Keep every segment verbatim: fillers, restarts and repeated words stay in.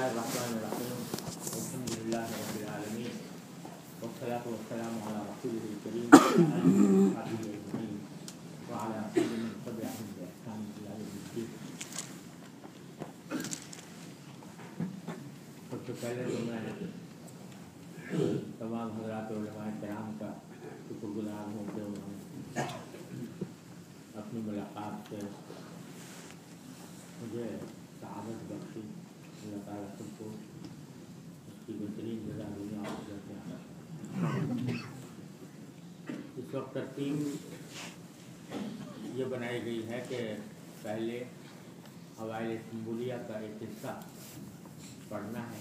बिस्मिल्लाहिर्रहमानिर्रहीम अल्हम्दुलिल्लाहि रब्बिल आलमीन वस्सलातु वस्सलामु अला रसूलिल करीम व अला कुल्लि मन तबिअहुम बि इहसान इला यौमिद्दीन। सबसे पहले तो मैं तमाम हज़रात उलमाए किराम का शुक्रगुज़ार हूँ कि उन्होंने अपनी मुलाकात से मुझे सआदत बख्शी। अल्लाह ताला सबको उसकी बेहतरीन जज़ा दुनिया और आखिरत में अता फरमाए। इस वक्त तरतीब ये बनाई गई है कि पहले हवाइल सुंबुलिया का एक हिस्सा पढ़ना है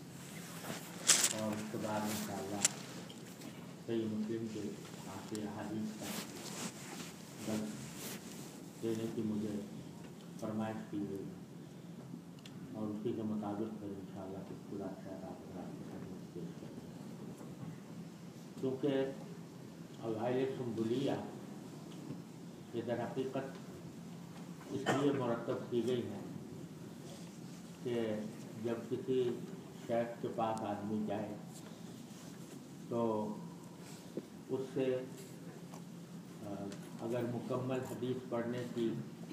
और उसके बाद इंशाअल्लाह सही मुस्लिम के आखिरी अहादीस का दर्स देने की मुझे फरमाइश की गई और उसी के मुताबिक फिर इंशाअल्लाह कुछ पूरा शहर आपको पेश करेंगे। क्योंकि हवाइल सुंबुलिया ये दर हकीकत इसलिए मुरतब की गई है कि जब किसी शेख के पास आदमी जाए तो उससे अगर मुकम्मल हदीस पढ़ने की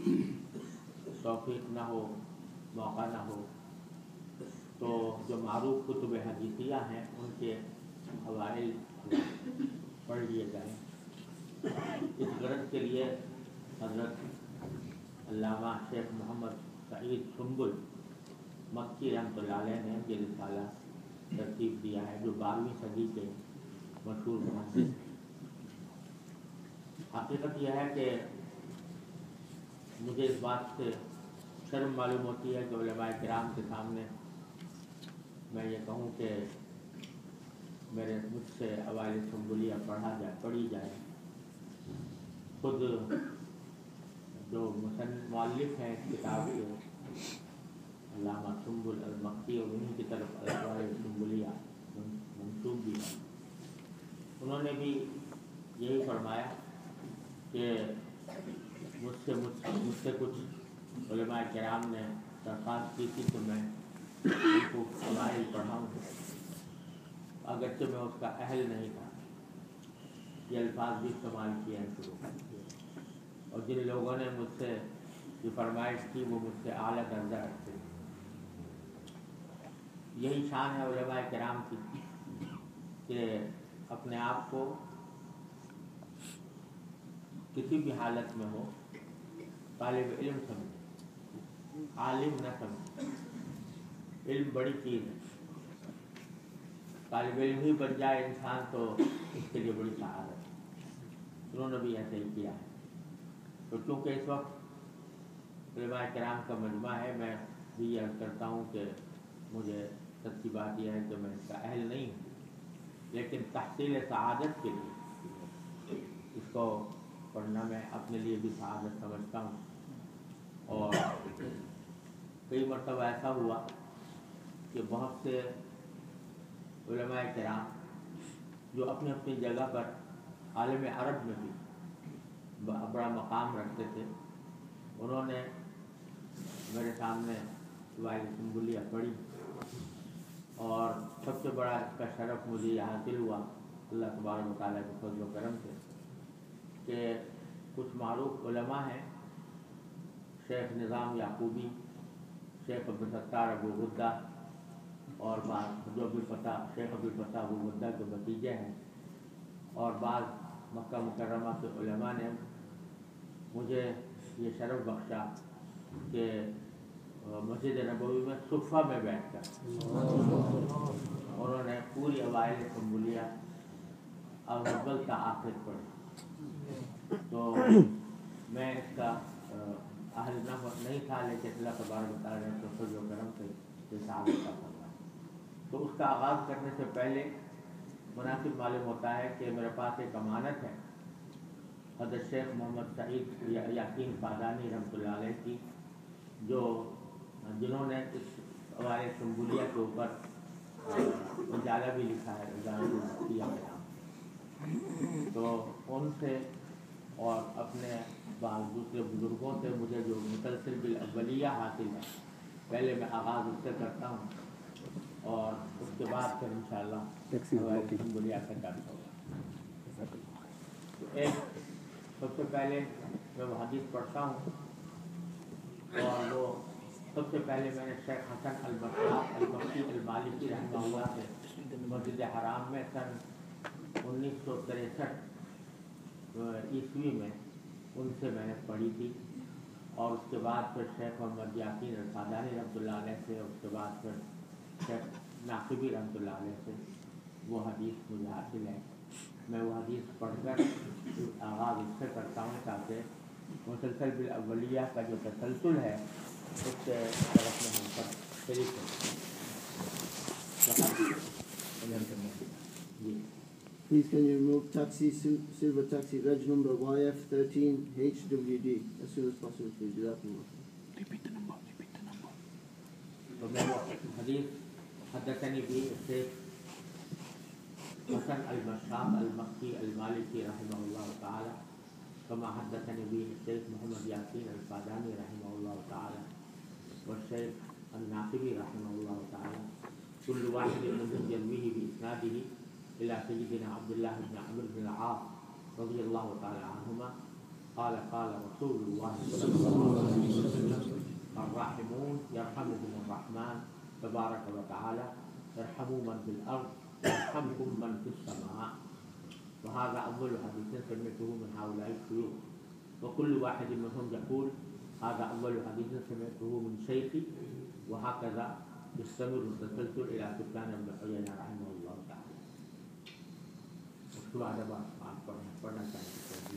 तौफीक ना हो, मौका ना हो, तो जो मारूफ कुतुब हदीसिया हैं उनके हवाइल पढ़ लिए जाएँ। इस गरज के लिए हज़रत अल्लामा शेख मोहम्मद सईद सुंबुल मक्की रहमतुल्लाह अलैह ने ये रिसाला तरतीब दिया है, जो बारहवीं सदी के मशहूर मुहद्दिस हैं। हकीकत यह है कि मुझे इस बात से शर्म मालूम होती है कि उलमाए किराम के सामने मैं ये कहूँ कि मेरे मुझसे हवाइल सुंबुलिया पढ़ा जाए पढ़ी जाए। खुद जो मुसन्निफ हैं किताब के अल्लामा सुंबुल अल मक्की और उन्हीं की तरफ हवाइल सुंबुलिया मंसूब भी है। उन्होंने भी यही फरमाया कि मुझसे मुझसे कुछ उलमाए किराम ने दरख्वास्त की थी तो मैं उनको हवाइल पढ़ाऊँ, अगरचे मैं उसका अहल नहीं था। ये अल्फाज भी इस्तेमाल किए हैं शुरू में। और जिन लोगों ने मुझसे ये फरमाइश की वो मुझसे आला दर्जा रखते थे। यही शान है उलमाए किराम की कि अपने आप को किसी भी हालत में हो तालिब इल्म समझे, आलिम न समझे। इल्म बड़ी चीज़ है, तालिब इल्म ही बन जाए इंसान तो इसके लिए बड़ी सआदत है। उन्होंने भी ऐसे ही किया है। तो क्योंकि इस वक्त उलमाए किराम का मजमा है, मैं भी यह करता हूँ कि मुझे सच्ची बात यह है कि मैं इसका अहल नहीं हूँ, लेकिन तहसील सआदत के लिए इसको पढ़ना मैं अपने लिए भी सआदत समझता हूँ। और कई मरतबा ऐसा हुआ कि बहुत से उलमाए किराम जो अपनी अपनी जगह पर आलम अरब में भी बड़ा मकाम रखते थे, उन्होंने मेरे सामने हवाइल सुंबुलिया पढ़ी और सबसे बड़ा इसका शरफ मुझे यह हासिल हुआ अल्लाह तबारक व तआला के फज़ल व करम से कि कुछ मारूफ उलमा हैं, शेख निज़ाम याकूबी, शेख अब्दुल सत्तार अबू गुद्दा और बाद जो Abdul Fattah Sheikh Abdul Fattah Abu Gudda के भतीजे हैं, और बाद मक्का मुकर्रमा के उलमा ने मुझे ये शरफ बख्शा कि मस्जिद नबवी में सुफ़ा में बैठकर उन्होंने पूरी हवाइल सुंबुलिया अव्वल का आखिर पढ़ी। तो मैं इसका अहल न नहीं था, लेकिन अल्लाह तबारक व तआला ने फज़ल व करम से सआदत का फरमाया। तो उसका आगाज़ करने से पहले मुनासिब मालूम होता है कि मेरे पास एक अमानत है हज़रत शेख मोहम्मद सईद या, याकीन फादानी रहमतुल्लाह अलैह की, जो जिन्होंने इस हवाइल सुंबुलिया के ऊपर उजाला भी लिखा है किया गया। तो उनसे और अपने बाद दूसरे बुज़ुर्गों से मुझे जो मुतलसिल बिल अव्वलिया हासिल है, पहले मैं आगाज़ उससे करता हूँ और उसके बाद फिर इंशाअल्लाह बुलिया का दर्स होगा। तो एक सबसे पहले मैं वो हदीस पढ़ता हूँ, और वो सबसे पहले मैंने शेख हसन अल-बस्साम अल-मक्की अल-मालिकी रहमहुल्लाह से मस्जिद हराम में सन उन्नीस सौ तिरसठ ईस्वी में उनसे मैंने पढ़ी थी, और उसके बाद फिर शेख मोहम्मद यासीन अल-फ़ादानी रहमतुल्लाह अलैह से, उसके बाद फिर शेख नाक़िबी रहमतुल्लाह अलैह से वो हदीस मुझे हासिल है। मैं वो हदीस पढ़कर आगाज़ इससे करता हूँ ताकि मुसलसल बिल अव्वलिया का जो तसलसल है उसके तरफ में हम सब शरीक हैं। Please can you remove taxi, silver taxi, reg number Y F thirteen H W D as soon as possible, please. Do that. Repeat the number, repeat the number. तो मैं वो हदीस हदसनी भी इससे हसन अल-बस्साम अल-मक्की अल-मालिकी रहमहुल्लाह ताला कमा हदसनी भी शेख मोहम्मद यासीन अल-फ़ादानी रहमहुल्लाह ताला व शेख अल-नाक़िबी रहमहुल्लाह ताला कुल्लु वाहिदिन मिनहुम यरवीही बिइस्नादिही इला सय्यिदिना अब्दुल्लाह इब्न अम्र इब्न अल-आस रज़ियल्लाहु ताला अन्हुमा क़ाल क़ाल रसूलुल्लाह सल्लल्लाहु अलैहि वसल्लम अर्राहिमून यरहमुहुमुर रहमान तबारक व तआला यरहमु मन फिल अर्ज़ यरहमुकुम मन फिस समा। वहाज़ा अव्वलु हदीसिन समिअतुहु मिन हाउलाइ शुयूख़ व कुल्लु वाहिदिन मिनहुम यक़ूल हाज़ा अव्वलु हदीसिन समिअतुहु मिन शैख़ी व हकज़ा यस्तमिरु तसलसल इला सुफ़यान इब्न उयैना रहमहुल्लाह ताला। उसके बाद अब आप पढ़ना पढ़ना चाहिए।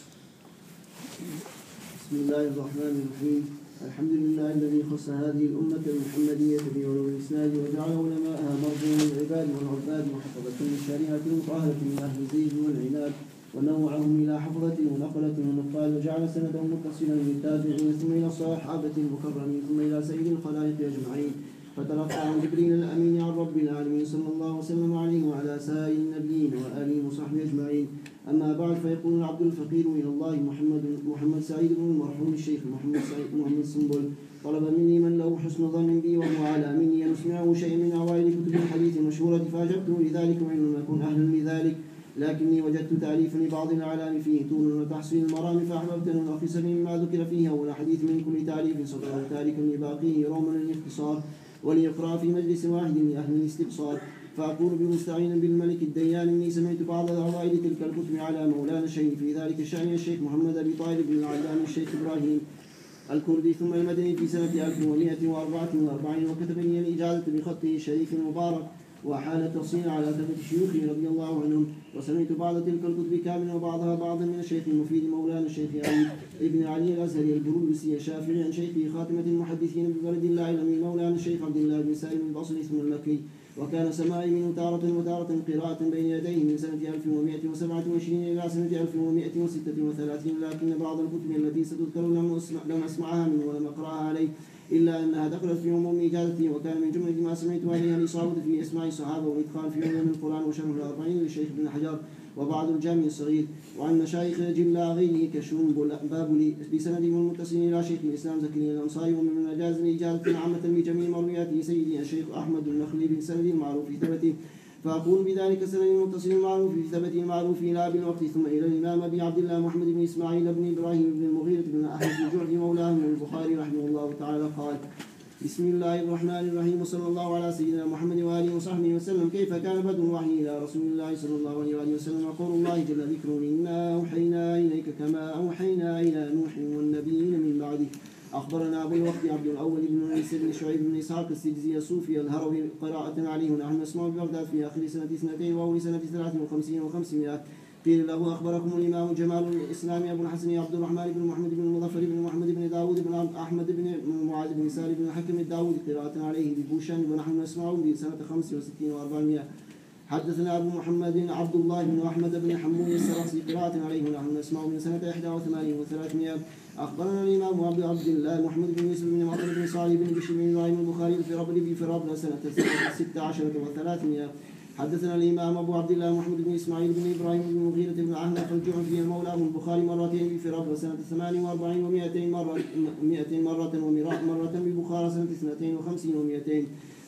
बिस्मिल्लाहिर्रहमानिर्रहीम। अल्हम्दुलिल्लाहि الذي خص هذه الأمة المحمدية بعلو الإسناد وجعل علماءها مرجعا للعباد والعباد وحفظة للشريعة المطهرة من أهل الزيغ والعناد ونوعهم إلى حفظة ونقلة ونقال وجعل سندهم متصلا للتابعين ثم إلى الصحابة المكرمين ثم إلى سيد الخلائق أجمعين فتلقى عن جبريل الأمين عن رب العالمين صلى الله وسلم عليه وعلى سائر النبيين وآله وصحبه أجمعين. أما بعد فيقول العبد الفقير إلى الله محمد محمد سعيد بن المرحوم الشيخ محمد سعيد محمد سنبل طلب مني من له حسن ظن بي وهو على مني أن أسمعه شيء من أوائل كتب الحديث المشهورة فأجبته لذلك وإن لم أكن أهلا لذلك، لكني وجدت تأليفا لبعض الأعلام فيه طول وتحصيل المرام فأحببت أن ألخص مما ذكر فيه أول حديث من كل تعريف صدره تاركا لباقيه روما للاختصار وليقرأ في مجلس واحد لأهل الاستبصار. فأقول بمستعينا بالملك الديان إني سمعت بعض العوائد تلك الكتب على مولانا الشيخ في ذلك الشأن الشيخ محمد أبي طالب بن العلام الشيخ إبراهيم الكردي ثم المدني في سنة ألف ومائة وأربعة وأربعين وكتب لي الإجازة بخطه الشريف المبارك وحال التفصيل على ثبت شيوخه رضي الله عنهم. وسمعت بعض تلك الكتب كاملا وبعضها بعضا من الشيخ المفيد مولانا الشيخ علي ابن علي الأزهري البرولوسي الشافعي عن شيخه خاتمة المحدثين ببلد الله الأمين مولانا الشيخ عبد الله بن سالم البصري ثم المكي. وكان سماعي منه تارة وتارة قراءة بين يديه من سنة ألف ومائة وسبعة وعشرين إلى سنة ألف ومائة وستة وثلاثين، لكن بعض الكتب التي ستذكر لم أسمعها منه ولم أقرأها عليه إلا أنها دخلت في عموم إجازتي. وكان من جملة ما سمعت عليها الإصابة في إسماع الصحابة والإدخال في علوم القرآن وشرح الأربعين للشيخ ابن حجر وبعض الجامع الصغير وعن مشايخ جلا غيره كشون بابلي بسند المتصل إلى شيخ الإسلام زكريا الأنصاري. ومن مجاز إجازة عامة بجميع مروياته سيدي الشيخ أحمد النخلي بسند المعروف في ثبته. فأقول بذلك سند المتصل المعروف في ثبته المعروف لا بالوقت. ثم إلى الإمام أبي عبد الله محمد بن إسماعيل بن إبراهيم بن المغيرة بن أحمد الجعفي مولاه من البخاري رحمه الله تعالى قال: بسم الله الرحمن الرحيم وصلى الله على سيدنا محمد وآله وصحبه وسلم. كيف كان بدء الوحي إلى رسول الله صلى الله عليه وآله وسلم؟ وقول الله جل ذكره: إنا أوحينا إليك كما أوحينا إلى نوح والنبيين من بعده. أخبرنا أبو الوقت عبد الأول بن عيسى بن شعيب بن إسحاق السجزي الصوفي الهروي قراءة عليه ونحن نسمع ببغداد في آخر سنة اثنتين وأول سنة ثلاث وخمسين وخمسمائة. قيل له: أخبركم الإمام جمال الإسلام أبو الحسن عبد الرحمن بن محمد بن المظفر بن محمد بن داود بن أحمد بن معاذ بن سالم بن الحكم الداود قراءة عليه ببوشان ونحن نسمع بسنة خمس وستين وأربعمائة. حدثنا أبو محمد عبد الله بن أحمد بن حمود السرخسي قراءة عليه ونحن نسمع من سنة إحدى وثمانين وثلاثمائة. أخبرنا الإمام أبو عبد الله محمد بن يوسف بن معطل بن صالح بن بشر بن إبراهيم البخاري في ربل في ربل سنة ستة عشر وثلاثمائة. حدثنا الإمام أبو عبد الله محمد بن إسماعيل بن إبراهيم بن مغيرة بن أحنف الجعفي المولى من البخاري مرتين في ربل سنة ثمان وأربعين ومائتين مرة مائتين مرة ومراء مرة بالبخارى سنة اثنتين وخمسين ومائتين.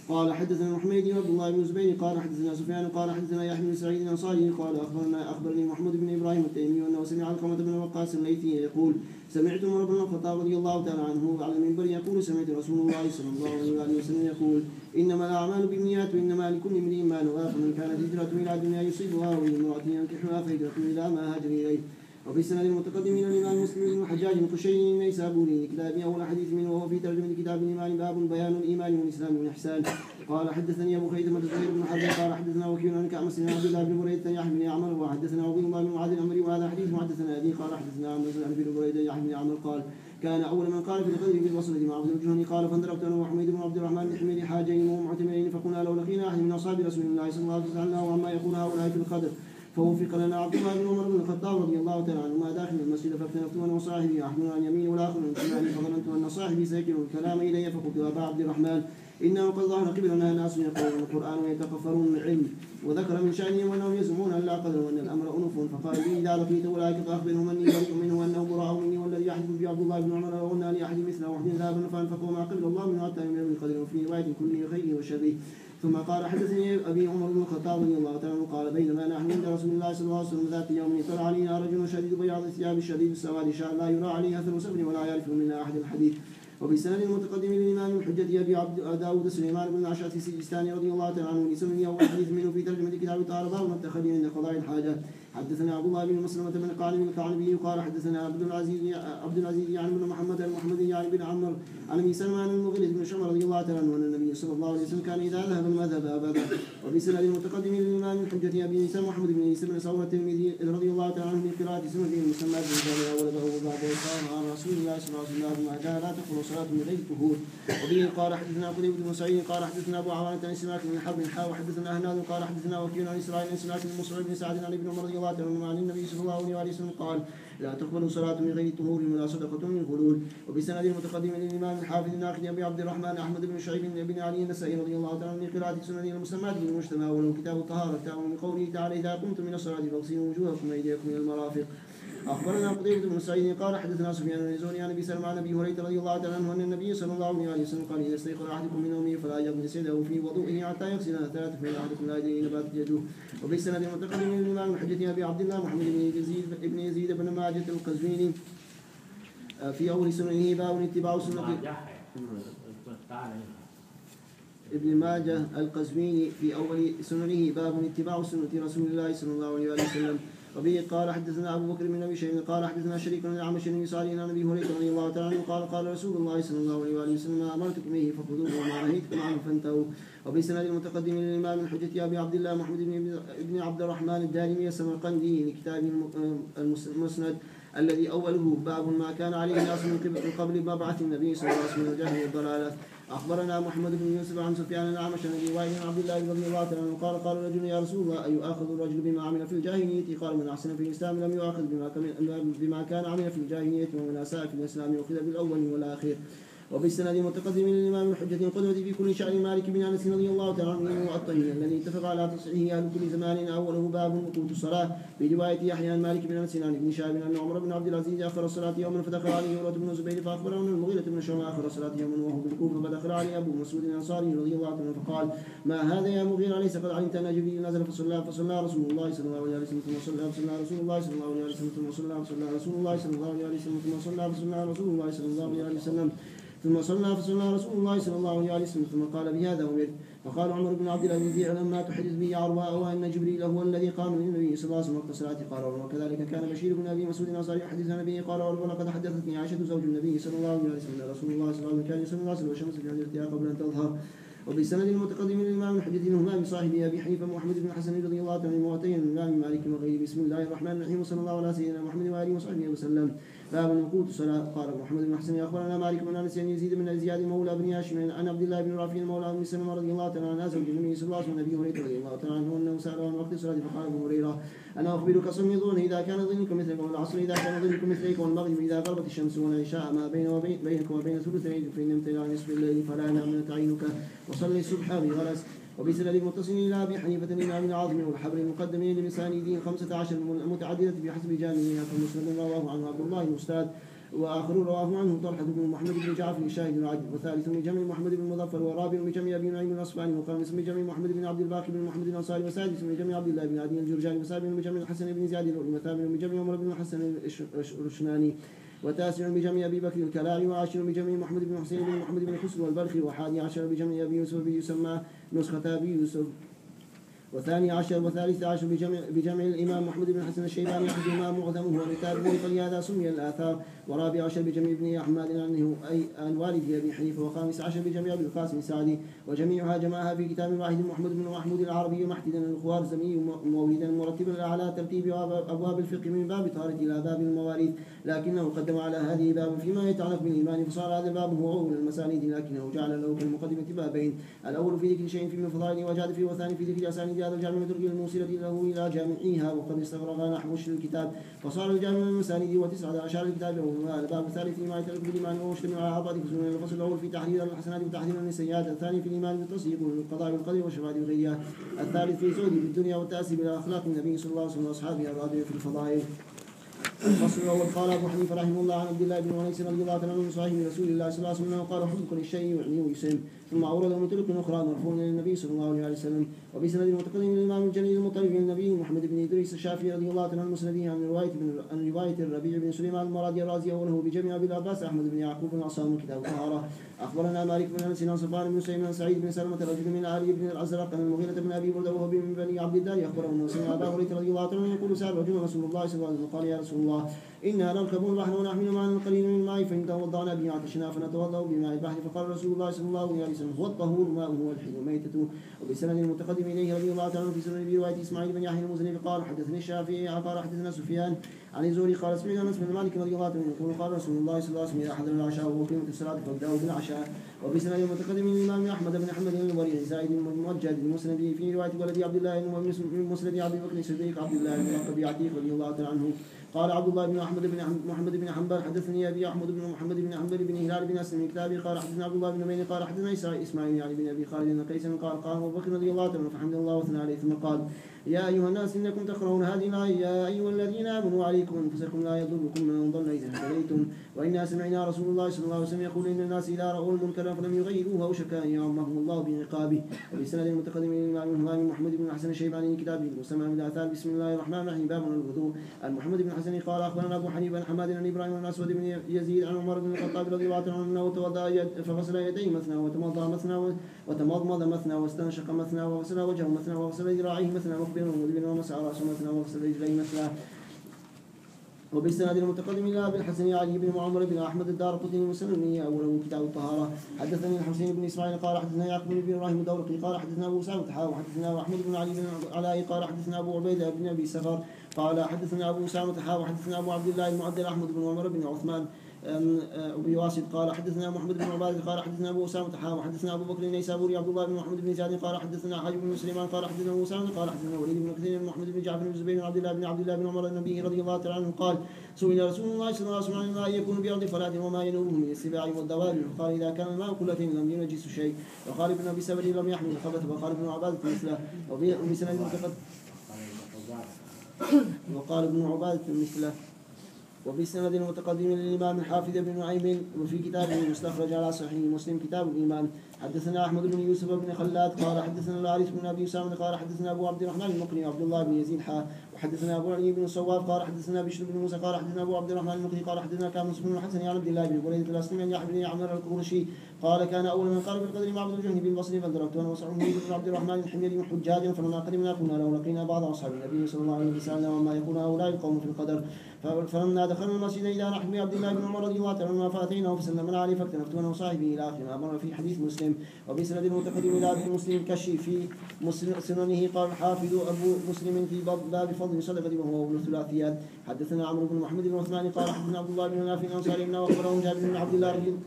قال حدثنا محمد بن عبد الله بن زبير قال حدثنا سفيان قال حدثنا يحيى بن سعيد الانصاري قال اخبرنا اخبرني محمود بن ابراهيم التيمي انه سمع علقمة بن وقاص الليثي يقول سمعت عمر بن الخطاب رضي الله تعالى عنه على المنبر يقول سمعت رسول الله صلى الله عليه وسلم يقول انما الاعمال بالنيات وانما لكل امرئ ما نوى فمن كانت هجرته الى دنيا يصيبها وامرأة ينكحها فهجرته الى ما هاجر اليه. وفي السنة المتقدم من الإمام مسلم بن الحجاج القشيري النيسابوري كتابه أول حديث منه وهو في ترجمة كتاب الإيمان باب بيان الإيمان والإسلام والإحسان. قال حدثني أبو خيثمة زهير بن حرب قال حدثنا وكيل عن كعمس بن عبد الله بن بريدة يحيى بن عمر وحدثنا عبد الله بن معاذ الأمري وهذا حديث حدثنا أبي قال حدثنا عمرو بن بريدة يحيى بن عمر قال كان أول من قال في القدر في البصرة مع عبد الجهني قال فانطلقت أنا وحميد بن عبد الرحمن بحمير حاجين ومعتمرين فقلنا لو لقينا أحد من أصحاب رسول الله صلى الله عليه وسلم سألناه عما يقول هؤلاء في القدر فوفق لنا عبد الله بن عمر بن الخطاب رضي الله تعالى عنهما داخل المسجد فاختلفت انا وصاحبي احد عن يميني والاخر عن شمالي فظننت ان صاحبي سيكل الكلام الي فقلت يا ابا عبد الرحمن انه قد ظهر قبلنا ناس يقرؤون القران ويتكفرون العلم وذكر من شانهم انهم يزعمون ان لا قدر وان الامر انف فقال لي اذا لقيت اولئك فاخبرهم اني بريء منه وانه براء مني والذي يحدث به عبد الله بن عمر وقلنا لاحد مثل واحد ذهبا فانفقوا ما قبل الله منه حتى يؤمنوا بالقدر وفي روايه كل خير وشر. ثم قال حدثني ابي عمر بن الخطاب رضي الله تعالى عنه قال بينما نحن عند رسول الله صلى الله عليه وسلم ذات يوم اطلع علينا رجل شديد بياض الثياب شديد السواد شعر لا يرى عليه اثر سفر ولا يعرف منا احد الحديث. وبالسند المتقدم للامام الحجة ابي عبد داود سليمان بن الاشعث السجستاني رضي الله تعالى عنه لسنه اول حديث منه في ترجمه كتاب الطهارة باب المتخذ عند قضاء الحاجات. حدثنا عبد الله بن مسلمة بن قعنب الكعنبي قال حدثنا عبد العزيز عبد العزيز يعني بن محمد المحمدي يعني بن عمر عن ابي سلمان المغيرة بن شعبة رضي الله تعالى عنه ان النبي صلى الله عليه وسلم كان اذا ذهب المذهب ابدا. وبسند المتقدم للامام الحجة ابي عيسى محمد بن عيسى بن ثور الترمذي رضي الله تعالى عنه في قراءة سنة المسمى بن ولده وبعد قال عن رسول الله صلى الله عليه وسلم ما جاء لا تقبل صلاة من غير طهور. وبه قال حدثنا قتيبة بن سعيد قال حدثنا ابو عوانة عن سماك بن حرب حا وحدثنا هناد قال حدثنا وكيل عن اسرائيل عن سماك بن مصعب بن سعد عن ابن عمر رضي الله تعالى عنه عن النبي صلى الله عليه وسلم قال لا تقبل صلاة من غير طهور ولا صدقة من غلول. وبسند المتقدم للإمام الحافظ الناقد أبي عبد الرحمن أحمد بن شعيب بن علي النسائي رضي الله تعالى عنه من قراءة سنن المسمات بالمجتمع ولو كتاب الطهارة من قوله تعالى إذا قمتم من الصلاة فاغسلوا وجوهكم وأيديكم إلى المرافق. أخبرنا قتيبة بن سعيد قال حدثنا سفيان بن الزهري عن أبي سلمة عن أبي هريرة رضي الله تعالى عنه أن النبي صلى الله عليه وسلم قال إذا استيقظ أحدكم من نومه فلا يغسل يده في وضوئه حتى يغسلها ثلاثة فإن أحدكم لا يدري إلى باتت يده. وبالسند المتقدم من الإمام الحجة أبي عبد الله محمد بن يزيد بن يزيد بن ماجة القزويني في أول سننه باب اتباع سنة ابن ماجه القزويني في أول سننه باب اتباع سنة رسول الله صلى الله عليه وسلم. وبه قال حدثنا ابو بكر بن ابي شيبه قال حدثنا شريك بن العمش بن صالح عن ابي هريره رضي الله تعالى عنه قال قال رسول الله صلى الله عليه وسلم ما امرتكم به فخذوه وما نهيتكم عنه فانتهوا. وبسند المتقدم للامام الحجة ابي عبد الله محمد بن ابن عبد الرحمن الدارمي السمرقندي لكتابه المسند الذي اوله باب ما كان عليه الناس من قبل مبعث النبي صلى الله عليه وسلم الجهل والضلاله. أخبرنا محمد بن يوسف عن سفيان الأعمش عن أبي وائل بن عبد الله رضي الله عنه قال قال رجل يا رسول الله أيؤاخذ الرجل بما عمل في الجاهلية؟ قال من أحسن في الإسلام لم يؤاخذ بما كان عمل في الجاهلية ومن أساء في الإسلام يؤخذ بالأول والآخر. وبالسند المتقدم للإمام الحجة القدوة في كل شأن مالك بن أنس رضي الله تعالى عنه الطهير الذي اتفق على تصحيحه أهل كل زمان أوله باب وقوت الصلاة في رواية يحيى عن مالك بن أنس عن ابن شهاب أن عمر بن عبد العزيز أخر الصلاة يوما فدخل عليه عروة بن الزبير فأخبره أن المغيرة بن شعبة أخر الصلاة يوما وهو بالكوفة فدخل عليه أبو مسعود الأنصاري رضي الله عنه فقال ما هذا يا مغيرة أليس قد علمت أن جبريل نزل فصلى فصلى رسول الله صلى الله عليه وسلم ثم صلى فصلى رسول الله صلى الله عليه وسلم ثم صلى فصلى رسول الله صلى الله عليه وسلم ثم صلى فصلى رسول الله صلى الله عليه وسلم ثم صلى فصلى رسول الله صلى الله عليه وسلم ثم قال بهذا أمرت. فقال عمر بن عبد العزيز اعلم ما تحدث به عرواء وأن جبريل هو الذي قام للنبي صلى الله عليه وسلم وقت الصلاة. قال وكذلك كان بشير بن أبي مسعود الأنصاري يحدث عن أبيه قال ولقد حدثتني عائشة زوج النبي صلى الله عليه وسلم أن رسول الله صلى الله عليه وسلم كان يصلي العصر والشمس في حجرتها قبل أن تظهر. وبالسند المتقدم للإمام الحجة منهما بصاحبه أبي حنيفة محمد بن حسن رضي الله عنه مواتين من الإمام مالك وغيره. بسم الله الرحمن الرحيم وصلى الله على سيدنا محمد وآله وصحبه وسلم. باب وقوت الصلاة. قال محمد بن حسن أخبرنا مالك بن أنس عن يزيد بن زياد مولى بن هاشم عن عبد الله بن رافع مولى بن سلمة رضي الله تعالى عنه زوج النبي صلى الله عليه وسلم أبي هريرة رضي الله تعالى عنه أنه سأله عن وقت الصلاة فقال أبو هريرة أنا أخبرك صوم الظهر إذا كان ظنك مثلك والعصر إذا كان ظنك مثلك والمغرب إذا غربت الشمس والعشاء ما بين وبين بينك وبين ثلثي فإن نمت إلى نصف الليل فلا نامت عينك وصلي الصبح بغلس. وبسند المتصل إلى أبي حنيفة الإمام العاظم والحبر المقدمين لمسانيدين خمسة عشر متعددة بحسب جامعها فمسند رواه عنه عبد الله المستاد وآخر رواه عنه طلحة بن محمد بن جعفر الشاهد العدل، وثالث بجمع محمد بن مظفر، ورابع بجمع أبي نعيم الأصفهاني، وخامس بجمع محمد بن عبد الباقي بن محمد الأنصاري، وسادس بجمع عبد الله بن عدي الجرجاني، وسابع بجمع الحسن بن زياد الأولي، وثامن بجمع عمر بن الحسن الرشناني، وتاسع بجمع أبي بكر الكلاعي، وعاشر بجمع محمد بن حسين بن محمد بن خسرو البلخي، وحادي عشر بجمع أبي يوسف يسمى نسخة أبي يوسف، وثاني عشر وثالث عشر بجمع, بجمع الإمام محمد بن حسن الشيباني أحدهما معظمه ولتابعه فلهذا سمي الآثار، ورابع عشر بجمع ابن أحمد عنه أي عن والد أبي حنيفة، وخامس عشر بجمع أبي القاسم السعدي، وجميعها جمعها في كتاب واحد محمد بن محمود العربي محتدا الخوارزمي مولدا مرتبا على ترتيب أبواب الفقه من باب طهارة إلى باب المواريث، لكنه قدم على هذه باب فيما يتعلق بالإيمان، فصار هذا الباب هو أول المسانيد، لكنه جعل له كالمقدمة بابين، الأول في ذكر شيء في فضائله وجاد فيه، والثاني في ذكر أسانيد هذا الجامع وترك الموصلة له إلى جامعيها، وقد استفرغ نحو الكتاب فصار الجامع من المسانيد وتسعة عشر الكتاب أولها. الباب الثالث فيما يتعلق بالإيمان ومجتمع على أعضاء فصول، الفصل الأول في تحرير الحسنات وتحرير السيئات، الثاني في الإيمان بالتصديق والقضاء والقدر والشفاعة وغيرها، الثالث في زهد في الدنيا والتأسي بأخلاق النبي صلى الله عليه وسلم وأصحابه، الرابع في الفضائل. الفصل الأول قال أبو حنيفة رحمه الله عن عبد الله بن أنيس رضي الله عنه من صحيح رسول الله صلى الله عليه وسلم قال حبك للشيء يعني ويسم، ثم أورده من طرق أخرى مرفوع إلى النبي صلى الله عليه وسلم، وبسند متقدم الإمام الجليل المطلب النبي محمد بن إدريس الشافعي رضي الله عنه المسندي عن رواية عن رواية الربيع بن سليمان المرادي الرازي وله بجميع أبي العباس أحمد بن يعقوب العصام كتاب الطهارة. أخبرنا مالك بن أنس عن صفوان بن سليمان سعيد بن سلمة رجل من علي بن الأزرق عن المغيرة بن أبي بردة وهو من بني عبد الله أخبره أنه سمع أبا هريرة رضي الله عنه يقول سأل رجل رسول الله صلى الله عليه وسلم قال يا رسول الله إنا نركب البحر ونحمل معنا القليل من الماء فإن توضأنا به عطشنا فنتوضأ بماء البحر، فقال رسول الله صلى الله عليه وسلم هو الطهور ماؤه والحل ميتته. وبسند المتقدم إليه رضي الله عنه في سنن برواية إسماعيل بن يحيى المزني قال حدثني الشافعي قال حدثنا سفيان عن الزهري قال سمعت أنس بن مالك رضي الله عنه يقول قال رسول الله صلى الله عليه وسلم إذا حضر العشاء وقيمة الصلاة فابدأوا بالعشاء. وبسند المتقدم الإمام أحمد بن حنبل الوري زائد الموجد المسند في رواية ولد عبد الله بن مسند عبد بكر الصديق عبد الله بن أبي عتيق رضي الله عنه قال عبد الله بن احمد بن محمد بن حنبل حدثني ابي احمد بن محمد بن حنبل بن هلال بن اسلم كتابي قال حدثنا عبد الله بن مين قال حدثنا اسماعيل يعني بن ابي خالد بن قيس قال قال ابو بكر رضي الله عنه فحمد الله وثنى عليه ثم قال يا ايها الناس انكم تقرؤون هذه الايه يا ايها الذين امنوا عليكم انفسكم لا يضركم من ضل اذا اهتديتم وانا سمعنا رسول الله صلى الله عليه وسلم يقول ان الناس اذا راوا المنكر فلم يغيروه اوشك ان يعمهم الله بعقابه. وبسند المتقدم الامام الهمام محمد بن الحسن الشيباني كتابه المستمع من الاثار بسم الله الرحمن الرحيم باب الوضوء. محمد بن الحسن قال اخبرنا ابو حنيفه عن حماد بن ابراهيم بن اسود بن يزيد عن عمر بن الخطاب رضي الله عنه انه توضا فغسل يديه مثنى وتمضى مثنى وتمضمض مثنى واستنشق مثنى وغسل وجهه مثنى وغسل ذراعيه مثنى مقبلا ومدبرا ومسح راسه مثنى وغسل رجليه مثنى. وبالسند المتقدم الى ابي الحسن علي بن عمر بن احمد الدارقطني المسلمي اوله كتاب الطهاره. حدثني الحسين بن اسماعيل قال حدثنا يعقوب بن ابراهيم الدورقي قال حدثنا ابو سعد وحدثنا احمد بن علي بن علاء قال حدثنا ابو عبيده بن ابي سفر قال حدثنا ابو اسامه وحدثنا ابو عبد الله المعدل احمد بن عمر بن عثمان ابي واسط قال حدثنا محمد بن عباده قال حدثنا ابو اسامه وحدثنا ابو بكر النيسابوري عبد الله بن محمد بن زياد قال حدثنا حاج بن سليمان قال حدثنا ابو اسامه قال حدثنا وليد بن كثير محمد بن جعفر بن الزبير بن عبد الله بن عبد الله بن عمر النبي رضي الله تعالى عنه قال سئل رسول الله صلى الله عليه وسلم عن يكون بارض فلاة وما ينوبه من السباع والدواب قال اذا كان الماء كلتين لم ينجس شيء وقال ابن ابي سبري لم يحمل الخبث وقال ابن عباده مثله وبسند المتقدم وقال ابن عباده مثله. وبسند المتقدم للإمام الحافظ بن نعيم وفي كتابه المستخرج على صحيح مسلم كتاب الإيمان حدثنا أحمد بن يوسف بن خلاد قال حدثنا الحارث بن أبي أسامة قال حدثنا أبو عبد الرحمن المقري عبد الله بن يزيد حا وحدثنا أبو علي بن الصواب قال حدثنا بشر بن موسى قال حدثنا أبو عبد الرحمن المقري قال حدثنا كان بن الحسن عن عبد الله بن بريدة الأسلمي عن يحيى بن عمرو القرشي قال كان أول من قال بالقدر معبد الجهني بالبصري فدركت أنا وصعب بن عبد الرحمن الحميري حجاجا فلما قدمنا كنا لو لقينا بعض أصحاب النبي صلى الله عليه وسلم وما يقول هؤلاء القوم في القدر فلما دخلنا المسجد إلى نحن عبد الله بن عمر رضي الله عنه فأتيناه فسلمنا عليه فاكتنفت أنا وصاحبه إلى آخر ما مر في حديث مسلم. وبسند المتقدم إلى أبي مسلم كشي في سننه قال حافظ أبو مسلم في باب فضل صدقة وهو ابن الثلاثيات. حدثنا عمرو بن محمد بن عثمان قال حدثنا عبد الله بن نافع الأنصاري بن وأخبرهم جابر بن عبد الله رضي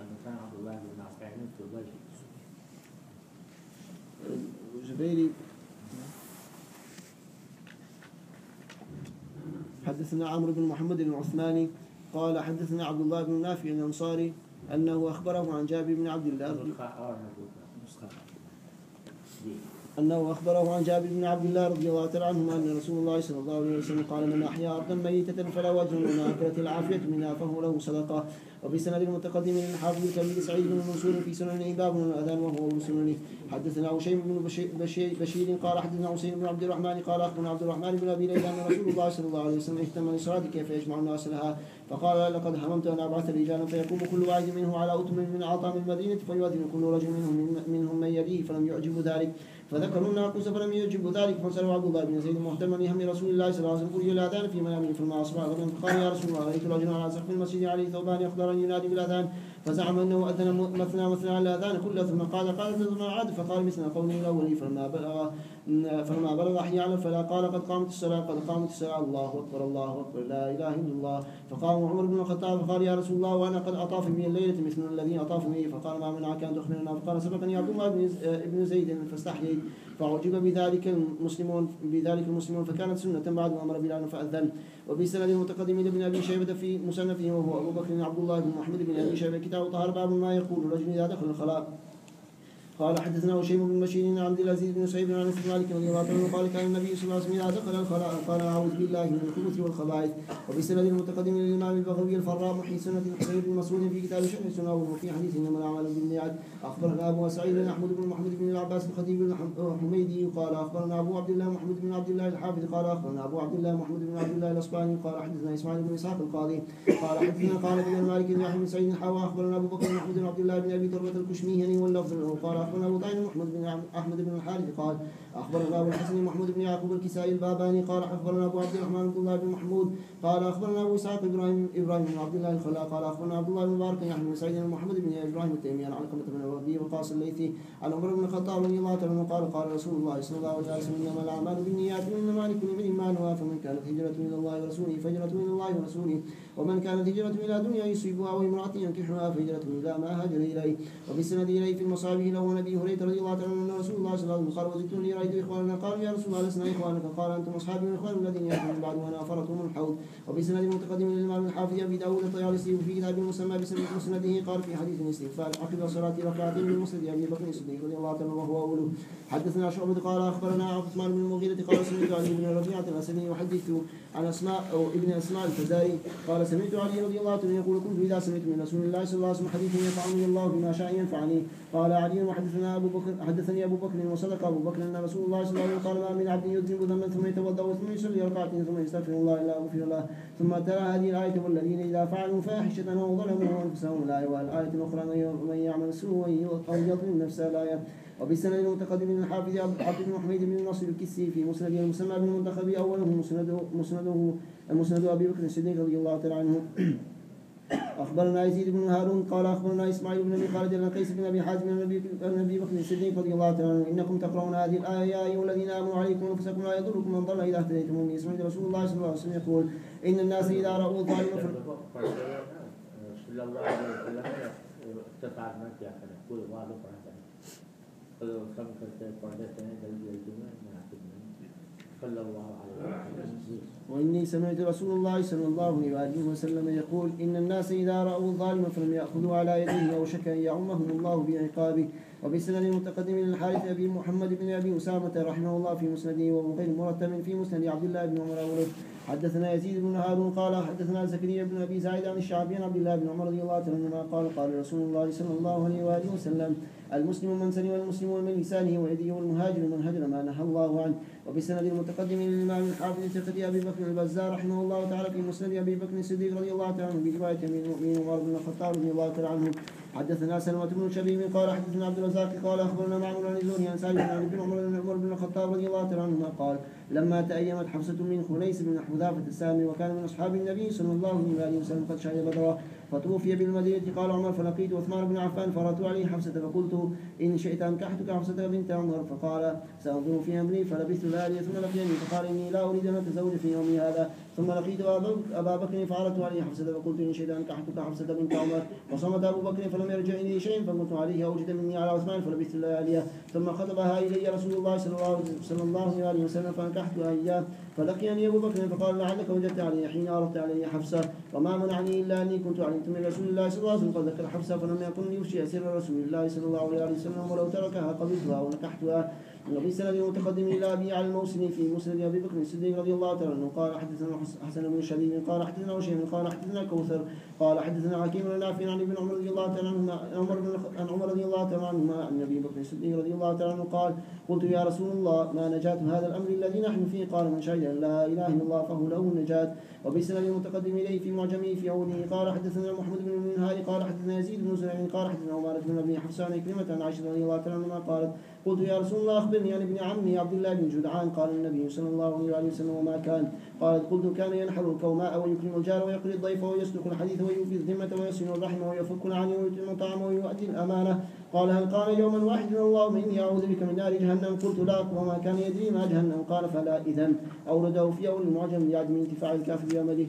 جبيري حدثنا عمرو بن محمد العثماني قال حدثنا عبد الله بن نافع الأنصاري أنه أخبره عن جابر بن عبد الله أنه أخبره عن جابر بن عبد الله رضي الله تعالى عنهما أن رسول الله صلى الله عليه وسلم قال: من أحيا أرضا ميتة فله أجر ومن أكلت العافية منها فهو له صدقة. وفي سند المتقدم من الحافظ الكبير سعيد بن منصور في سنن باب الأذان وهو من سننه. حدثنا هشيم بن بشير, بشير قال حدثنا حسين بن عبد الرحمن قال أخبرنا عبد الرحمن بن أبي ليلى أن رسول الله صلى الله عليه وسلم اهتم للصلاة كيف يجمع الناس لها، فقال: لقد هممت أن أبعث رجالا فيقوم كل واحد منه على أتم من أعطى من المدينة فيؤذن كل رجل منهم منهم من يديه، فلم يعجب ذلك فذكروا الناقوس فلم يعجب ذلك، فسألوا عبد الله بن زيد مهتما لهم رسول الله صلى الله عليه وسلم قل الأذان في منامه فلما أصبح غدا فقال: يا رسول الله رأيت رجلا على سقف المسجد عليه ثوبان أخضران ينادي بالأذان، فزعم أنه أذن مثنى مثنى على الأذان كله، ثم قال: قال ثم عاد فقال مثل قوله الأول، فلما بلغ فلما بلغ حي على الفلاح قال: قد قامت الصلاة قد قامت الصلاة الله أكبر الله أكبر لا إله إلا الله. فقام عمر بن الخطاب فقال: يا رسول الله وأنا قد أطاف بي الليلة مثل الذي أطاف به، فقال: ما منعك أن تخبرنا؟ فقال: سبقني عبد الله بن زيد فاستحييت، فأعجب بذلك المسلمون بذلك المسلمون فكانت سنة بعد ما أمر بلال فأذن. وفي سند المتقدم لابن أبي شيبة في مسنفه وهو أبو بكر عبد الله بن محمد بن أبي شيبة كتاب طهر باب ما يقول الرجل إذا دخل الخلاء. قال حدثنا هشيم بن بشير عن عبد العزيز بن صهيب عن انس بن مالك رضي الله عنه قال: كان النبي صلى الله عليه وسلم اذا دخل الخلاء قال: اعوذ بالله من الخبث والخبائث. وفي سند المتقدم للامام البغوي الفراء محي سنه حسين بن مسعود في كتاب شرح السنه وفي حديث انما الاعمال بالنيات. اخبرنا ابو سعيد احمد بن محمد بن العباس الخطيب الحميدي قال: اخبرنا ابو عبد الله محمد بن عبد الله الحافظ قال: اخبرنا ابو عبد الله محمد بن عبد الله الاصبهاني قال: حدثنا اسماعيل بن اسحاق القاضي قال: حدثنا قال بن مالك بن احمد بن سعيد الحوا اخبرنا ابو بكر محمد بن عبد الله بن ابي تربه الكشميهني واللفظ له قال: اخبرنا ابو طاهر محمد بن احمد بن الحارث قال: اخبرنا ابو الحسن محمود بن يعقوب الكسائي الباباني قال: اخبرنا ابو عبد الرحمن عبد الله بن محمود قال: اخبرنا ابو اسحاق ابراهيم ابراهيم بن عبد الله الخلاء قال: اخبرنا عبد الله بن مبارك يحيى بن سعيد محمد بن ابراهيم التيمي عن علقمه بن الربيع وقاص الليثي عن عمر بن الخطاب رضي الله عنه قال: قال رسول الله صلى الله عليه وسلم: انما الاعمال بالنيات وانما لكل امرئ ما نوى، فمن كانت هجرته الى الله ورسوله فهجرته الى الله ورسوله، ومن كانت هجرته الى دنيا يصيبها او امراه ينكحها فهجرته الى ما هاجر اليه. وفي السند اليه في المصابيح له نبي هريره رضي الله عنه ان رسول الله صلى الله عليه وسلم قال: وزدت لي رايت اخواننا قالوا: يا رسول الله لسنا اخوانك قال: انتم اصحابي واخوان الذين ياتون بعد وانا افرتهم الحوض. وفي سند المتقدم للامام الحافظ ابي داود الطيالسي في كتاب المسمى بسند مسنده قال في حديث الاستغفار عقب صلاه ركعتين من مسند ابي بكر الصديق رضي الله عنه وهو اولو. حدثنا شعبة قال: اخبرنا عثمان بن المغيرة قال: سمعت علي بن ربيعة الاسدي يحدث عن اسماء او ابن اسماء الفزاري قال: سمعت علي رضي الله عنه يقول: كنت اذا سمعت من رسول الله صلى الله عليه وسلم حديثا ينفعني الله بما شاء ينفعني. قال علي: وحدثنا ابو بكر حدثني ابو بكر وصدق ابو بكر ان رسول الله صلى الله عليه وسلم قال: ما من عبد يذنب ذنبا ثم يتوضا ثم يصلي ركعتين ثم يستغفر الله الا غفر له. ثم تلا هذه الايه: والذين اذا فعلوا فاحشه او ظلموا انفسهم الايه. والايه الاخرى: من يعمل سوءا او يظلم نفسه الايه. وبالسند المتقدم من الحافظ عبد بن حميد بن نصر الكسي في مسنده المسمى بالمنتخب اوله مسنده مسنده مسند ابي بكر الصديق رضي الله تعالى عنه. اخبرنا يزيد بن هارون قال: اخبرنا اسماعيل بن ابي خالد عن قيس بن ابي حازم عن ابي بكر الصديق رضي الله تعالى عنه: انكم تقرؤون هذه الايه: يا ايها الذين امنوا عليكم انفسكم لا يضركم من ضل اذا اهتديتم. سمعت رسول الله صلى الله عليه وسلم يقول: ان الناس اذا راوا الظالم وإني سمعت رسول الله صلى الله عليه وسلم يقول: إن الناس إذا رأوا الظالم فلم يأخذوا على يديه أوشك أن يعمهم الله بعقابه. وبسند المتقدم للحارث أبي محمد بن أبي أسامة رحمه الله في مسنده وهو غير مرتب في مسند عبد الله بن عمر أوله. حدثنا يزيد بن هارون قال: حدثنا زكريا بن أبي زايد عن الشعبي عن عبد الله بن عمر رضي الله عنهما قال: قال رسول الله صلى الله عليه وآله وسلم: المسلم من سلم المسلمون من لسانه ويده، والمهاجر من هجر ما نهى الله عنه. وبسند المتقدم للإمام الحافظ الثقفي أبي بكر البزار رحمه الله تعالى في مسند أبي بكر الصديق رضي الله تعالى عنه برواية أمير المؤمنين عمر بن الخطاب رضي الله تعالى عنه. حدثنا سلمة بن شبيب قال: حدثنا عبد الرزاق قال: اخبرنا معمر عن الزهري عن سالم بن عمر بن عمر بن الخطاب رضي الله تعالى عنهما قال: لما تأيمت حفصة من خنيس بن حذافة السامي وكان من أصحاب النبي صلى الله عليه وسلم قد شهد بدرا فتوفي بالمدينة قال عمر: فلقيت عثمان بن عفان فرأت عليه حفصة فقلت: إن شئت أنكحتك حفصة بنت عمر. فقال: سأنظر في أمري. فلبثت ليالي ثم لقيني فقال: إني لا أريد أن أتزوج في يومي هذا. ثم لقيت أبا بكر فعرضت عليه حفصة فقلت: إن شئت أنكحتك حفصة بنت عمر. فصمت أبو بكر فلم يرجع إلي شيء فقلت عليه أوجد مني على عثمان. فلبثت ليالي ثم خطبها إلي رسول الله صلى الله عليه وسلم فأنكحتها إياه. فلقيني أبو بكر فقال: لعلك وجدت علي حين أردت علي حفصة، وما منعني إلا أني كنت علم سمعت من رسول الله صلى الله عليه وسلم قد ذكر حفصة فلم يكن يفشي سر رسول الله صلى الله عليه وسلم ولو تركها قبلتها ونكحتها. وفي سند المتقدم الى ابي على الموسم في مسند ابي بكر الصديق رضي الله تعالى عنه قال حدثنا حسن بن شبيب قال حدثنا وشيخ قال حدثنا كوثر قال حدثنا حكيم بن نافع عن ابن عمر رضي الله تعالى عنهما عمر بن عن عمر رضي الله تعالى عنهما عن ابي بكر الصديق رضي الله تعالى عنه قال قلت يا رسول الله ما نجاة هذا الامر الذي نحن فيه؟ قال من شهد ان لا اله الا الله فهو له النجاة. وبسند المتقدم اليه في معجمه في اوله قال حدثنا محمد بن المنهال قال حدثنا يزيد بن زرع قال حدثنا عمارة بن ابي حفص عن كلمة عن عائشة رضي الله تعالى عنها قالت قلت يا رسول الله اخبرني عن ابن عمي عبد الله بن جدعان. قال النبي صلى الله عليه وسلم وما كان؟ قالت قلت كان ينحر الكوماء ويكرم الجار ويقري الضيف ويسلك الحديث ويوفي الذمة ويصل الرحم ويفك العن ويتم الطعام ويؤدي الامانة. قال هل قال يوما واحدا اللهم اني اعوذ بك من نار جهنم؟ قلت لا وما كان يدري ما جهنم. قال فلا اذن. اورده في اول المعجم لعدم انتفاع الكافر بعمله.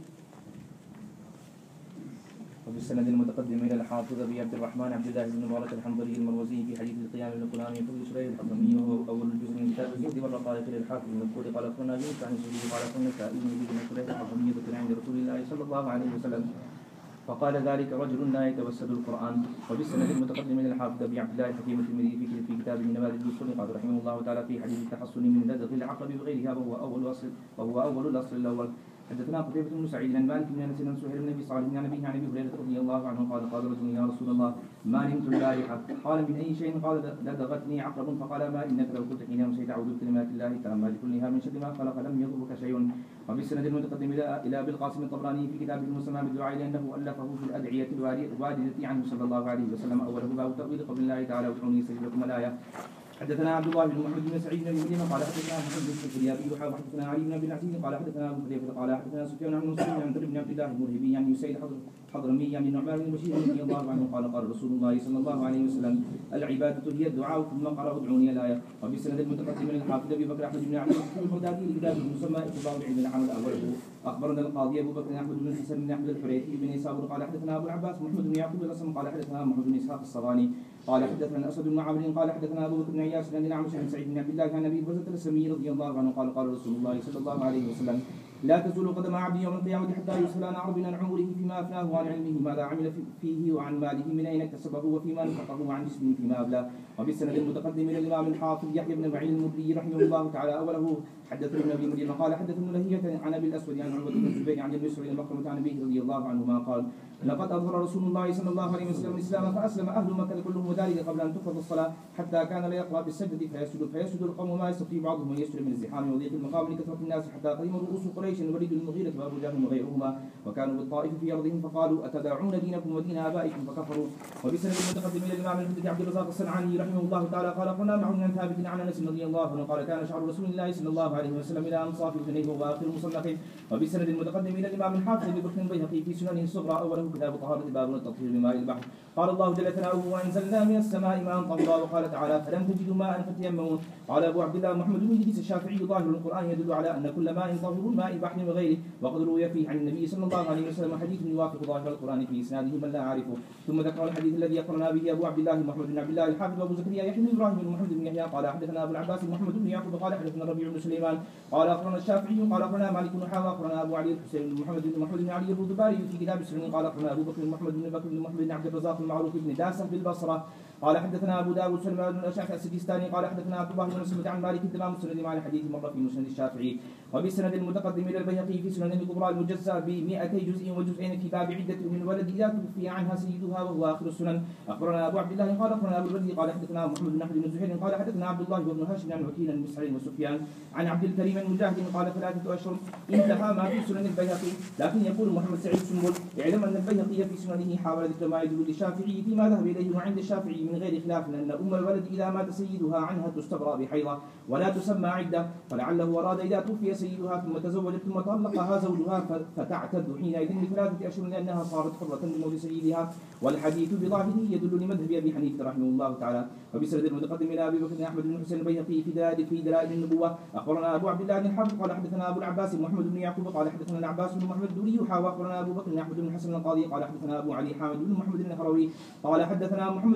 وبالسند المتقدم الى الحافظ ابي عبد الرحمن عبد الله بن مبارك الحنظلي المروزي في حديث القيام القراني في شريح الحضرمي وهو اول الجزء من كتاب الزهد والرقائق للحافظ المذكور. قال اخبرنا يونس عن الزهري قال اخبرنا سائل بن شريح الحضرمي ذكر عند رسول الله صلى الله عليه وسلم فقال ذلك رجل لا يتوسد القران. وبالسند المتقدم الى الحافظ ابي عبد الله الحكيم الترمذي في كتابه نماذج الاصول قال رحمه الله تعالى في حديث التحصن من لدغ العقرب بغيرها وهو اول اصل وهو اول الاصل الاول. حدثنا قتيبة بن سعيد عن مالك بن انس بن سهيل بن ابي صالح عن ابيه عن ابي هريره رضي الله عنه قال قال رجل يا رسول الله ما نمت البارحه؟ قال من اي شيء؟ قال لدغتني عقرب. فقال ما انك لو قلت حين امسيت اعوذ بكلمات الله التامات كلها من شر ما خلق لم يضرك شيء. وبالسند المتقدم الى الى ابي القاسم الطبراني في كتابه المسمى بالدعاء لانه الفه في الادعيه الوارده عنه صلى الله عليه وسلم اوله باب تاويل قول الله تعالى ادعوني استجب لكم الايه. حدثنا عبد الله بن محمد بن سعيد بن مسلم قال حدثنا محمد بن الفريابي وحدثنا علي بن ابي العزيز قال حدثنا ابو حذيفه قال حدثنا سفيان عن مسلم عن بن عبد الله المرهبي عن يسيد حضرمي عن النعمان بن بشير رضي الله عنه قال قال رسول الله صلى الله عليه وسلم العباده هي الدعاء ثم قرأ ادعوني الايه. وبسند المتقدم للحافظ ابي بكر احمد بن علي البغدادي لكتابه المسمى اتباع العلم العمل اوله. اخبرنا القاضي ابو بكر احمد بن حسن بن احمد الحريثي بن صابر قال حدثنا ابو العباس محمد بن يعقوب الاسم قال حدثنا محمد بن اسحاق الصغاني قال حدثنا اسد بن عمرو قال حدثنا ابو بكر بن عياش بن الاعمش عن سعيد بن عبد الله عن ابي برزة الاسلمي رضي الله عنه قال قال رسول الله صلى الله عليه وسلم لا تزول قدم عبد يوم القيامه حتى يسال عن عرض عن عمره فيما افناه وعن علمه ماذا عمل فيه وعن ماله من اين اكتسبه وفيما نفقه وعن جسمه فيما ابلى. وبالسند المتقدم الى الامام الحافظ يحيى بن معين المدري رحمه الله تعالى اوله حدثنا ابن ابي مريم قال حدثنا لهية عن ابي الاسود عن عروه بن الزبير عن المسعود بن بكر عن ابيه رضي الله عنهما قال لقد اظهر رسول الله صلى الله عليه وسلم الاسلام فاسلم اهل مكه كلهم وذلك قبل ان تفرض الصلاه حتى كان لا يقرا بالسجده فيسجد فيسجد القوم ما يستطيع بعضهم ان يسجد من الزحام وضيق المقام لكثره الناس حتى قدم رؤوس قريش الوليد المغيرة وابو جهل وغيرهما وكانوا بالطائف في ارضهم فقالوا اتدعون دينكم ودين ابائكم فكفروا. وبسند المتقدم الى الامام الحجة عبد الرزاق الصنعاني رحمه الله تعالى قال قلنا معه عن ثابت عن انس رضي الله عنه قال كان شعر رسول الله صلى الله عليه وسلم الى انصاف الجنيه واخر المصنف. وبسند المتقدم الى الامام الحافظ ابي بكر البيهقي في سننه الصغرى اوله كتاب طهارة باب التطهير بماء البحر قال الله جل ثناؤه وانزلنا من السماء ماء طهورا وقال تعالى فلم تجدوا ماء فتيمموا. قال ابو عبد الله محمد بن ادريس الشافعي ظاهر القران يدل على ان كل ماء طهور ماء البحر وغيره وقد روي فيه عن النبي صلى الله عليه وسلم حديث يوافق ظاهر القران في اسناده من لا اعرفه. ثم ذكر الحديث الذي اقرنا به ابو عبد الله محمد بن عبد الله الحافظ وابو زكريا يحيى بن ابراهيم بن محمد بن يحيى قال حدثنا ابو العباس محمد بن يعقوب قال حدثنا الربيع بن سليمان قال اخبرنا الشافعي قال اخبرنا مالك بن حاوى اخبرنا ابو علي الحسين بن محمد بن محمد بن علي الرضباري في كتاب السنن قال اخبرنا ابو بكر بن محمد بن بكر بن محمد بن عبد الرزاق المعروف بن داسه بالبصره قال حدثنا ابو داود سلمان بن الاشعث السجستاني قال حدثنا عبد الله بن مسلم عن مالك تمام مسند مع الحديث مر في مسند الشافعي. وبسند المتقدم الى البيهقي في سنن الكبرى المجزى ب مئتي جزء وجزئين في باب عده من الولد اذا توفي عنها سيدها وهو اخر السنن. اخبرنا ابو عبد الله قال اخبرنا ابو الوليد قال حدثنا محمد بن احمد بن زهير قال حدثنا عبد الله بن هاشم عن وكيل بن مسعود وسفيان عن عبد الكريم المجاهد قال ثلاثه اشهر انتهى ما في سنن البيهقي. لكن يقول محمد سعيد سنبل اعلم ان البيهقي في سننه حاول ذكر ما يدل للشافعي فيما ذهب اليه وعند الشافعي من غير خلاف ان ام الولد اذا مات سيدها عنها تستبرأ بحيضه ولا تسمى عده فلعله اراد اذا توفي سيدها ثم تزوجت ثم طلقها زوجها فتعتد حينئذ بثلاثه اشهر لانها صارت حره لموت سيدها والحديث بظاهره يدل لمذهب ابي حنيفه رحمه الله تعالى. وبسند المتقدم الى ابي بكر احمد بن حسين البيهقي في دلائل في دلائل النبوه اخبرنا ابو عبد الله بن الحافظ قال حدثنا ابو العباس محمد بن يعقوب قال حدثنا العباس بن محمد الدوري واخبرنا ابو بكر احمد بن حسن القاضي قال حدثنا ابو علي حامد بن محمد بن الهروي قال حدثنا محمد بن يوسف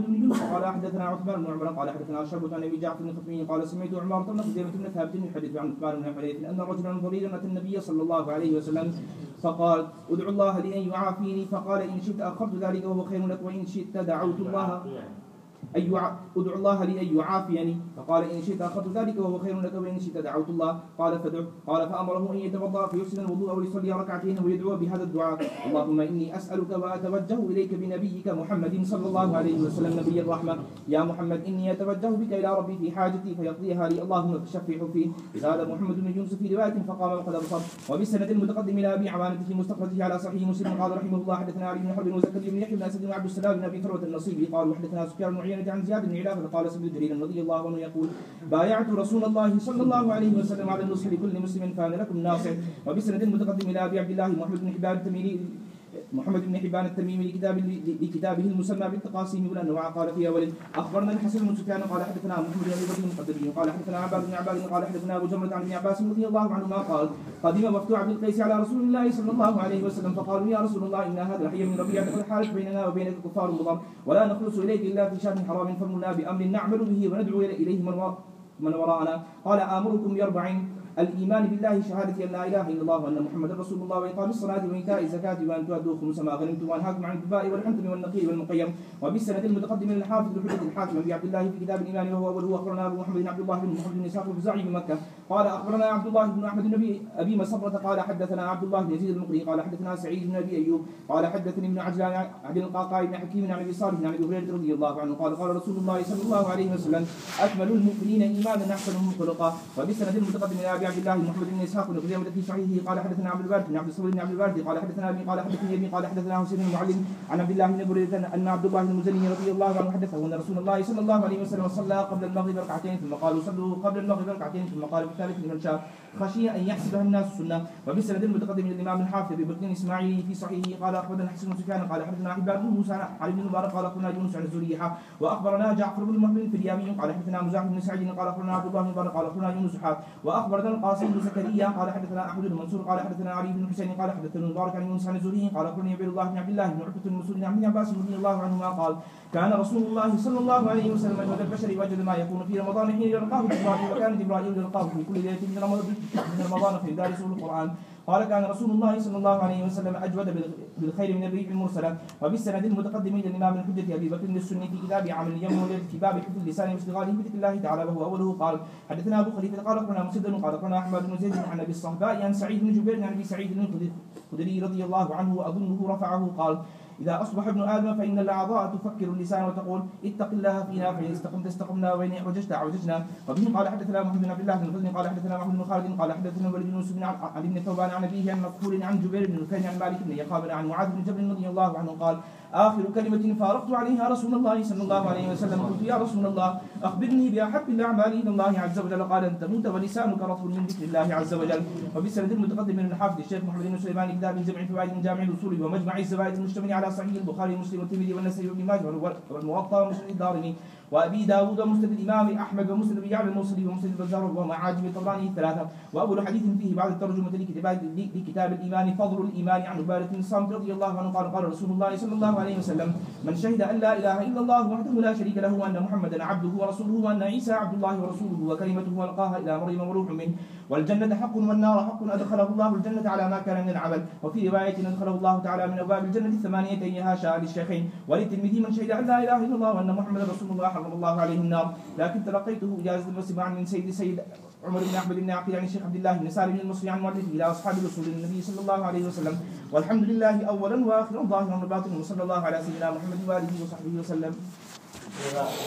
قال حدثنا عثمان بن عمر قال حدثنا شعبة عن ابي جعفر الخطمي قال سمعت عمارة بن خزيمة بن ثابت يحدث عن عثمان بن حنيف ان رجلا ضريرا اتى النبي صلى الله عليه وسلم فقال ادعو الله لي ان يعافيني فقال ان شئت اخرت ذلك وهو خير لك وان شئت دعوت الله أي أدعو الله لي أن يعافيني فقال إن شئت أخذت ذلك وهو خير لك وإن شئت دعوت الله قال فدع قال فأمره أن يتوضأ فيحسن الوضوء ويصلي ركعتين ويدعو بهذا الدعاء اللهم إني أسألك وأتوجه إليك بنبيك محمد صلى الله عليه وسلم نبي الرحمة يا محمد إني أتوجه بك إلى ربي في حاجتي فيقضيها لي اللهم فشفع فيه قال محمد بن يونس في رواية فقام وقد أبصر وبالسند المتقدم إلى أبي عوانة في مستخرجه على صحيح مسلم قال رحمه الله حدثنا علي بن حرب وزكريا بن يحيى بن أسد وعبد السلام بن أبي ثروة النصيبي قال وحدثنا سفيان بن عيينة عن زياد بن علاقة قال سيدنا جرير رضي الله عنه يقول بايعت رسول الله صلى الله عليه وسلم على النصح لكل مسلم فان لكم ناصح وبسند المتقدم الى ابي عبد الله محمد بن حبان التميمي محمد بن حبان التميمي لكتاب لكتابه المسمى بالتقاسيم والانواع قال في اول اخبرنا الحسن بن سفيان قال حدثنا محمد بن ابي بكر المقدمي قال حدثنا عباد بن عباد قال حدثنا ابو جمره عن ابن عباس رضي الله عنهما قال قدم وفد عبد القيس على رسول الله صلى الله عليه وسلم فقالوا يا رسول الله ان هذا الحي من ربيعه قد حالت بيننا وبينك كفار مضر ولا نخلص اليك الا في شهر حرام فمنا بامر نعمل به وندعو اليه من وراءنا قال امركم باربع الإيمان بالله شهادة أن لا إله إلا الله وأن محمدا رسول الله وإقام الصلاة وإيتاء الزكاة وأن تؤدوا خمس ما غنمتم وأنهاكم عن الدباء والحنطم والنقير والمقيم وبالسند المتقدم من الحافظ الحجة الحاكم أبي عبد الله في كتاب الإيمان وهو أوله أخبرنا أبو محمد بن عبد الله بن محمد بن إسحاق الفزاعي بمكة قال أخبرنا عبد الله بن أحمد بن أبي مسرة قال حدثنا عبد الله بن يزيد المقري قال حدثنا سعيد بن أبي أيوب قال حدثني ابن عجلان عن القعقاع بن حكيم عن أبي صالح عن أبي هريرة رضي الله عنه قال قال رسول الله صلى الله عليه وسلم أكمل المؤمنين إيمانا أحسنهم خلقا وبالسند المتقدم إلى أبي عبد الله محمد بن إسحاق بن قدامة في صحيحه قال حدثنا عبد البارث بن عبد الصمد بن عبد البارث قال حدثنا أبي قال حدثني أبي قال حدثنا حسين المعلم عن عبد الله بن بريدة أن عبد الله بن المزني رضي الله عنه حدثه أن رسول الله صلى الله عليه وسلم صلى قبل المغرب ركعتين ثم قالوا صلوا قبل المغرب ركعتين ثم قال في الثالث لمن شاء خشي أن يحسبها الناس السنة وبالسند المتقدم الإمام الحافظ أبي بكر الإسماعيلي في صحيحه قال أخبرنا حسن بن سفيان قال حدثنا حبان بن موسى عن ابن مبارك قال أخبرنا يونس عن الزريحة وأخبرنا جعفر بن محمد في اليامي قال حدثنا مزاحم بن سعيد قال أخبرنا عبد الله بن مبارك قال أخبرنا يونس حا وأخبرنا القاسم بن زكريا قال حدثنا أحمد بن منصور قال حدثنا علي بن حسين قال حدثنا مبارك عن يونس عن الزهري قال أخبرني عبد الله بن عبد الله بن عتبة بن مسعود عن ابن عباس رضي الله عنهما قال كان رسول الله صلى الله عليه وسلم أجود البشر وجد ما يكون في رمضان حين يلقاه جبرائيل وكان جبرائيل يلقاه في كل ليلة من رمضان في دار سورة القرآن قال كان رسول الله صلى الله عليه وسلم أجود بالخير من الريح المرسلة وبالسند المتقدم إلى الإمام الحجة أبي بكر السني في كتاب عمل اليوم والليل في باب حفظ اللسان واستغاله بذكر الله تعالى وهو أوله قال حدثنا أبو خليفة قال أخبرنا مسدد قال أخبرنا أحمد بن زيد عن أبي الصهباء عن سعيد بن جبير عن أبي سعيد الخدري رضي الله عنه وأظنه رفعه قال إذا أصبح ابن آدم فإن الأعضاء تفكر اللسان وتقول اتق الله فينا فإن استقمت استقمنا وإن اعوججت اعوججنا وبه قال حدثنا محمد بن عبد الله بن الغزني قال حدثنا محمد بن خالد قال حدثنا وليد بن يوسف عن ابن ثوبان عن أبيه عن مكحول عن جبير بن نفيل عن مالك بن يقابل عن معاذ بن جبل رضي الله عنه قال آخر كلمة فارقت عليها رسول الله صلى الله عليه وسلم قلت يا رسول الله أخبرني بأحب الأعمال إلى الله عز وجل قال أن تموت ولسانك رطب من ذكر الله عز وجل وبالسند المتقدم من الحافظ الشيخ محمد بن سليمان كتاب جمع فوائد من جامع الأصول ومجمع الزوائد المشتمل على صحيح البخاري ومسلم والترمذي والنسائي وابن ماجه والموطأ ومسند الدارمي وأبي داود ومسند الإمام أحمد ومسند أبي يعلى الموصلي ومسند البزار ومعاجم الطبراني الثلاثة وأول حديث فيه بعد الترجمة لكتاب الإيمان فضل الإيمان عن عبادة بن الصامت رضي الله عنه قال قال رسول الله صلى الله عليه وسلم من شهد أن لا إله إلا الله وحده لا شريك له وأن محمدا عبده ورسوله وأن عيسى عبد الله ورسوله وكلمته ألقاها إلى مريم وروح منه والجنة حق والنار حق أدخله الله الجنة على ما كان من العمل وفي رواية أدخله الله تعالى من أبواب الجنة الثمانية أيها شاء للشيخين وللترمذي من شهد أن لا إله إلا الله وأن محمدا رسول الله حرم الله عليه النار لكن تلقيته إجازة وسماعا من سيد سيد عمر بن أحمد بن عقيل عن الشيخ عبد الله بن سالم المصري عن مؤلفه إلى أصحاب رسول النبي صلى الله عليه وسلم والحمد لله أولا وآخرا ظاهرا وباطنا وصلى الله على سيدنا محمد وآله وصحبه وسلم.